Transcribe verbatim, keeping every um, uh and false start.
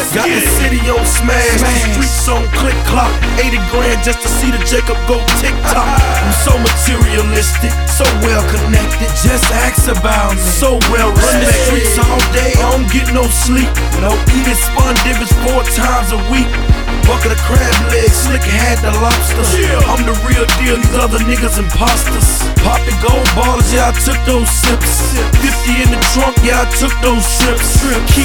let's Got get the it. city on smash, the streets on click clock. Eighty grand just to see the Jacob go tick tock. I'm so materialistic, so well connected. Just ask about me. So well run the streets all day, I don't get no sleep. No eating spun divots four times a week. Bucket of crab legs, slick had the lobster. Yeah. I'm the real deal, these other niggas imposters. Popping gold ballers, yeah, I took those sips. Fifty in the trunk, yeah, I took those trips. Keep